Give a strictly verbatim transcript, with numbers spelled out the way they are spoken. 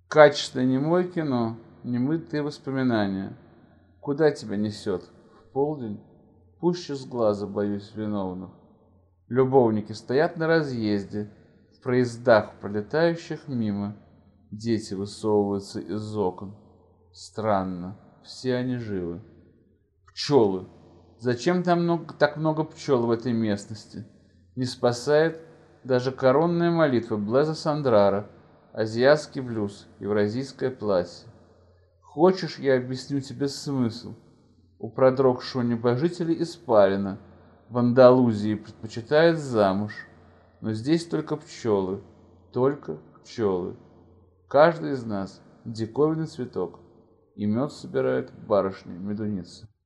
Качественное немое кино, немытые воспоминания. Куда тебя несет? В полдень? Пуще с глаза боюсь виновных. Любовники стоят на разъезде, в проездах, пролетающих мимо. Дети высовываются из окон. Странно, все они живы. Пчелы. Зачем там много, так много пчел в этой местности? Не спасает даже коронная молитва Блеза Сандрара, азиатский блюз, евразийское платье. Хочешь, я объясню тебе смысл? У продрогшего небожителя испарина. В Андалузии предпочитает замуж. Но здесь только пчелы, только пчелы. Каждый из нас диковинный цветок, и мед собирает барышня-медуница.